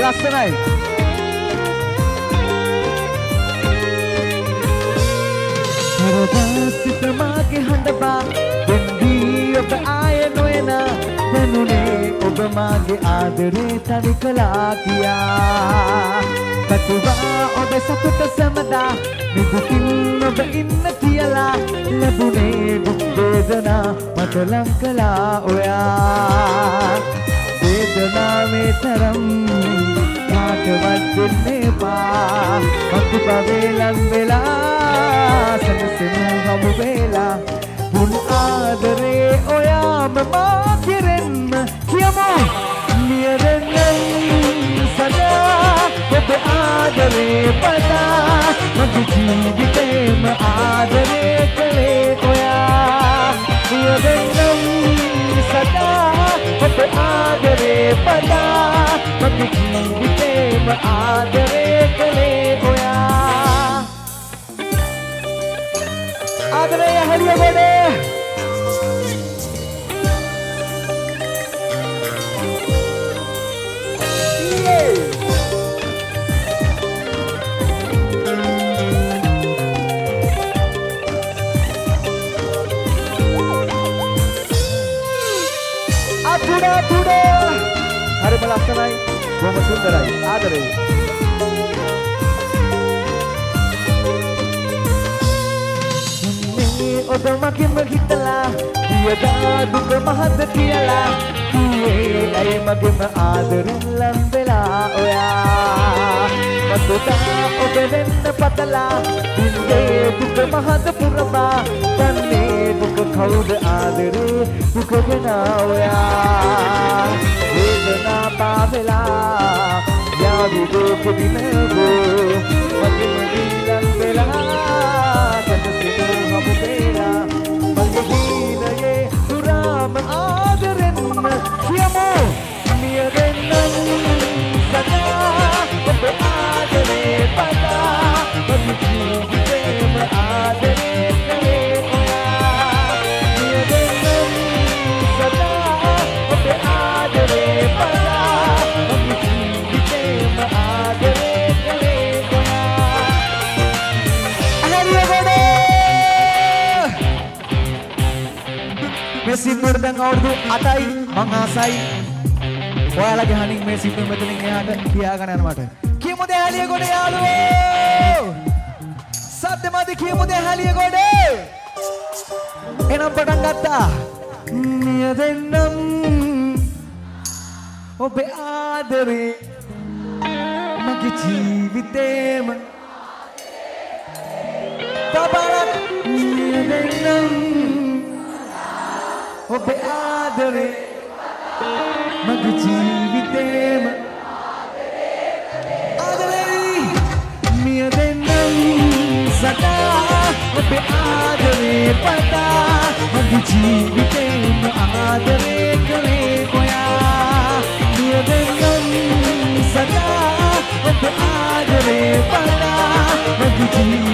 ලස්සනයි. පරදාසිත මාගේ හඬබා දෙන්දී ඔබ ආය නොයන දැනුනේ ඔබ මාගේ ආදරේ තනි කළා කියා. කතුවා ඔබ සතුට සමදා නිදුකින් ඔබ ඉන්න කියලා ලැබුණේ දුක් වේදනා මට ලං කළා ඔයා. වේදනාවේ තරම් කාටවත් දෙන්න එපා. මතු පවේලන් වෙලා සනසෙමු හමු වෙලා මුන් ආදරේ ඔයාම මා කෙරෙන්ම කියමු නියරෙන්නම් සදා ඔබ ආදරේ පදා මගේ ජීවිතේම ආදරේ කළේ ඔයා. නියරෙන්නම් සදා ඔබ ආදරේ පදා මගේ ජීවිතේම ආදරේ කළේ ඔයා. ආදරේ හරිය ගොඩේ අතුඩා හරිම ලස්සනයි බොහොම සුන්දරයි ආදරේ. ඔබ මගෙම හිතලා දියදා දුක මහත කියලා කියේ ඇයි මගෙම ආදරෙන් ලං වෙලා ඔයා. මතුතා ඔබ වෙන්න පතලා දින්දේ දුක මහත පුරමා දන්නේ දුක කවුද ආදරේ දුක ගැන ඔයා. වේදනා පාවෙලා යාවි දුක දිනවෝ මගෙම ලං වෙලා කටසිනු හමු වෙලා මගේ හීනයේ දුරාම ආදරෙන්ම කියමු නියරෙන්නම් සදා ඔබ ආදරේ පදා මගේ ජීවිතේම ආදරේ කළේ ඔයා. නියරෙන්නම් සදා ඔබ ආදරේ පදා මගේ ජීවිතේම ආදරේ කළේ ඔයා. මේ සින්දුවට දැන් අවුරුදු 8යි මං ආසයි. ඔයාලගේ හනින් මේ සින්දුව මෙතනින් එහාට කියාගෙන යන මට. කියමු දැහැලිය ගොඩ යාළුවෝ. සද්දමදි කියමු දැහැලිය ගොඩ. එනම් පටන් ගත්තා. නියදෙන්නම් ඔබේ ආදරේ මගේ ජීවිතේම තබරක් නියදෙන්නම් ඔබේ ආදරේ මගේ ජීවිතේම ආදරේ නියදෙන්නම් සදා ඔබේ ආදරේ පදා මගේ ජීවිතේම ආදරේ කළේ ඔයා. නියදෙන්නම් සදා ඔබේ ආදරේ පදා මගේ ජීවිතේම